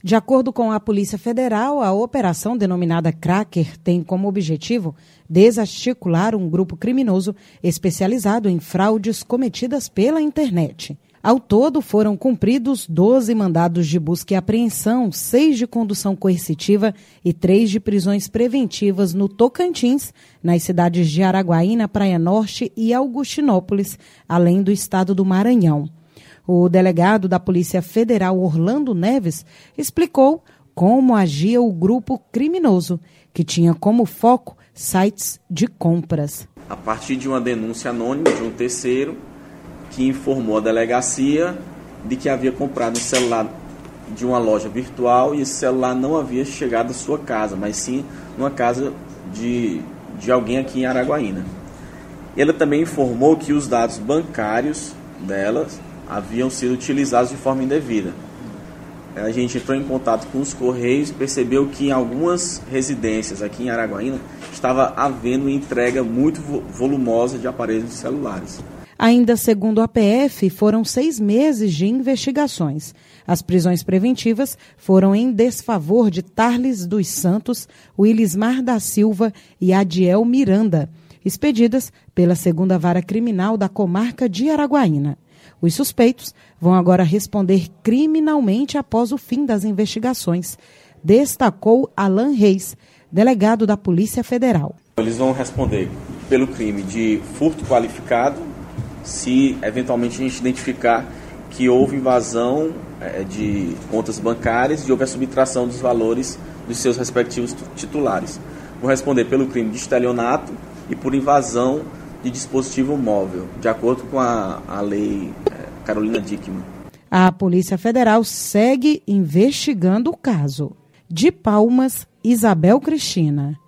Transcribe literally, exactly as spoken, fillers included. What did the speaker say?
De acordo com a Polícia Federal, a operação denominada Cracker tem como objetivo desarticular um grupo criminoso especializado em fraudes cometidas pela internet. Ao todo, foram cumpridos doze mandados de busca e apreensão, seis de condução coercitiva e três de prisões preventivas no Tocantins, nas cidades de Araguaína, Praia Norte e Augustinópolis, além do estado do Maranhão. O delegado da Polícia Federal, Orlando Neves, explicou como agia o grupo criminoso, que tinha como foco sites de compras. A partir de uma denúncia anônima de um terceiro, que informou a delegacia de que havia comprado um celular de uma loja virtual e esse celular não havia chegado à sua casa, mas sim numa casa de, de alguém aqui em Araguaína. Ele também informou que os dados bancários delas haviam sido utilizados de forma indevida. A gente entrou em contato com os Correios e percebeu que em algumas residências aqui em Araguaína estava havendo entrega muito volumosa de aparelhos celulares. Ainda segundo a P F, foram seis meses de investigações. As prisões preventivas foram em desfavor de Tarles dos Santos, Wilismar da Silva e Adiel Miranda, expedidas pela segunda Vara Criminal da comarca de Araguaína. Os suspeitos vão agora responder criminalmente após o fim das investigações, destacou Alan Reis, delegado da Polícia Federal. Eles vão responder pelo crime de furto qualificado, se eventualmente a gente identificar que houve invasão é, de contas bancárias e houve a subtração dos valores dos seus respectivos titulares. Vão responder pelo crime de estelionato e por invasão de dispositivo móvel, de acordo com a, a lei é, Carolina Dickmann. A Polícia Federal segue investigando o caso. De Palmas, Isabel Cristina.